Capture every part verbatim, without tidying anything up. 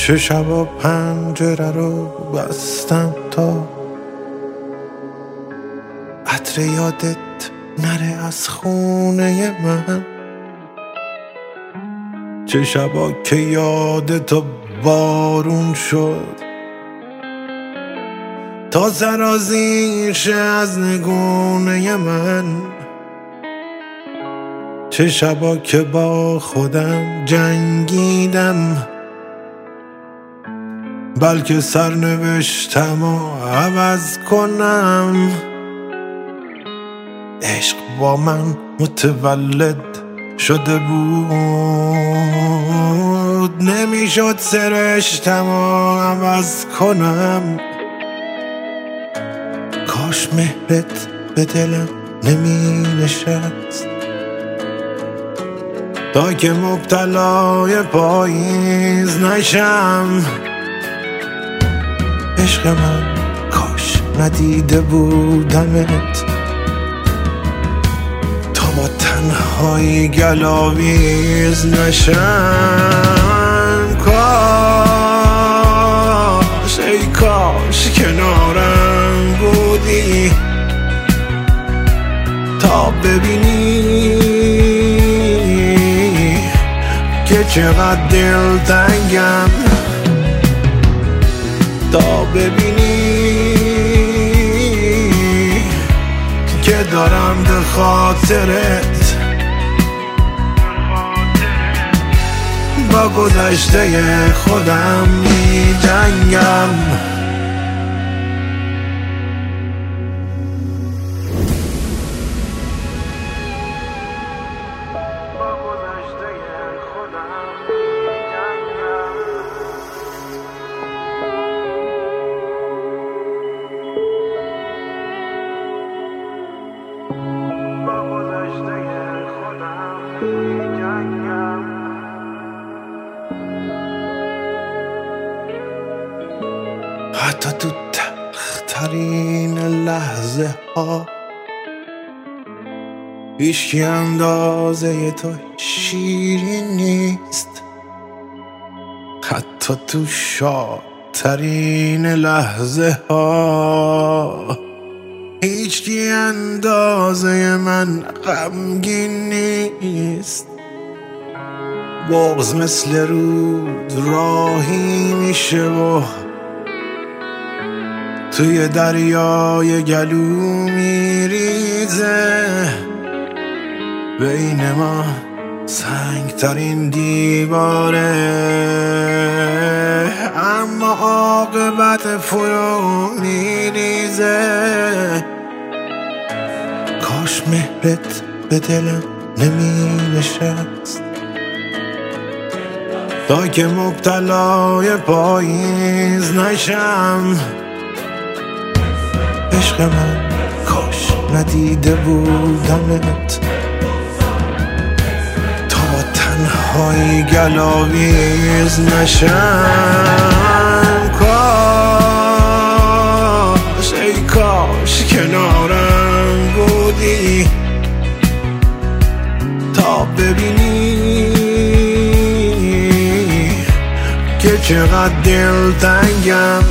چه شبا پنجره رو بستم تا عطر یادت نره از خونه من، چه شبا که یادتو بارون شد تا سرازیر شه از نگونه من، چه شبا که با خودم جنگیدم بلکه سرنوشتم و عوض کنم. عشق با من متولد شده بود، نمیشد سرشتم و عوض کنم. کاش مهرت به دلم نمی نشست تا که مبتلای پاییز نشم. عشق من کاش ندیده بودمت تا با تنهایی گلاویز نشم. کاش ای کاش کنارم بودی تا ببینی که چقدر دلتنگم، تا ببینی که دارم به خاطرت با گذشته خودم می جنگم. حتی تو تلخترین لحظه ها هیچکی اندازه تو شیرین نیست، حتی تو شادترین لحظه ها هیچکی اندازه من غمگین نیست. بغض مثل رود راهی میشه و توی دریای گلو میریزه، بین ما سنگترین دیواره اما عاقبت فرو میریزه. کاش مهرت به دلم نمی نشست تا که مبتلای پاییز نشم. عشق من کاش ندیده بودمت تا با تنهایی گلاویز نشم. کاش ای کاش کنارم بودی تا ببینی که چقدر دلتنگم،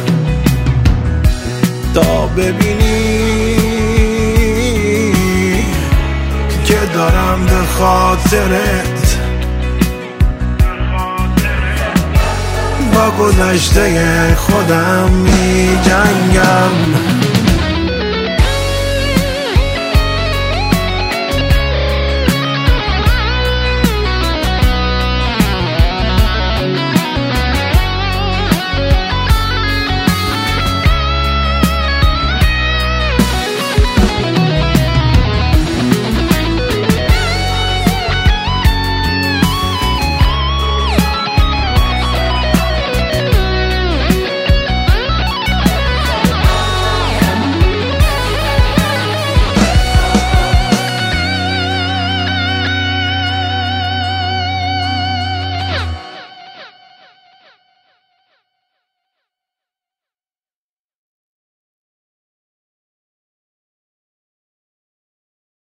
تا ببینی که دارم به خاطرت با گذشته خودم می جنگم.